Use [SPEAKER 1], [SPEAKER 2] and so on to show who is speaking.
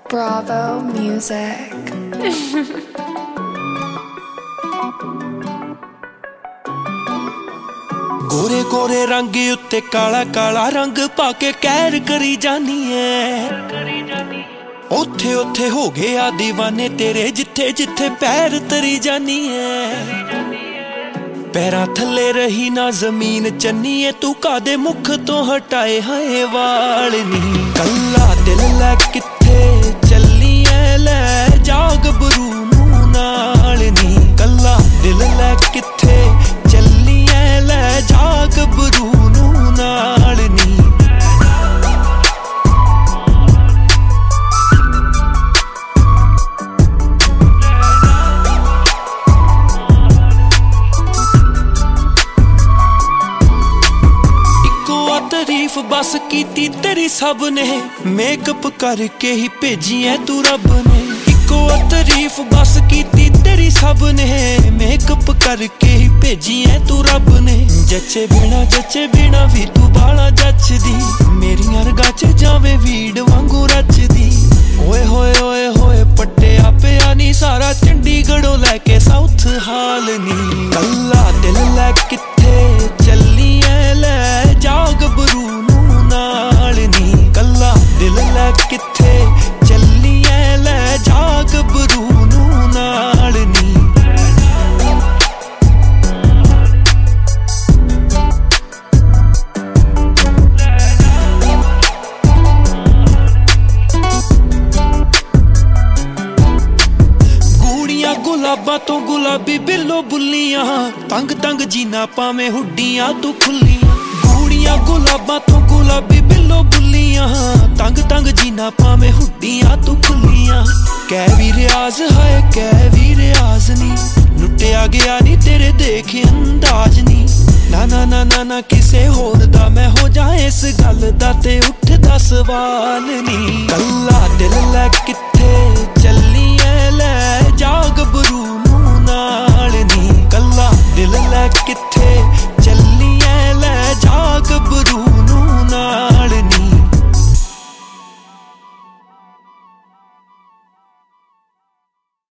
[SPEAKER 1] Bravo Music.
[SPEAKER 2] गोरे गोरे रंग उत्ते काला काला रंग पाके कहर करी जानी है। ओथे ओथे हो गया दीवाने तेरे जिथे जिथे पैर तरी जानी है। पैरां थले रही ना जमीन चन्नी तू कादे मुख तो हटाए हाए वाल नी। कल्ला दिल लै किथे चली है लै जाग बरू नू नाल नी। कल्ला दिल लै किथे चली है लै जाग बरू नू नाल नी। तारीफ बस कीती तेरी सब ने मेकअप करके ही भेजी है तू रब ने। इको तारीफ बस कीती तेरी सब ने मेकअप करके ही भेजी है तू रब ने। जचे बिना भी तू बाला जचदी मेरी अरगा च जावे वीड वांगू रचदी। ओए होए ओए होए पट्टिया पिया नी सारा चंडीगढ़ों लैके साउथ हाल नी। कल्ला दिल लै किथे चली है लै जाग बरू नू नाल नी। कल्ला दिल लै किथे चली है लै जाग बरू नू नाल नी। गूड़ियां गुलाबां तो गुलाबी बिल्लो बुल्लियां तंग तंग जीना पावें हुड्डियां तू खुल्लियां। गूड़ियां गुलाबां तो गुलाबी बिल्लो बुल्लियां तंग तंग जीना पावें हुड्डियां तू खुल्लियां। कै भी रियाज है कै भी रियाज नी लुटिया गया नी तेरे देखे अंदाज नी। ना ना ना ना ना किसे होर दा मैं हो जाए इस गल दा ते उठदा सवाल नी। कल्ला दिल लै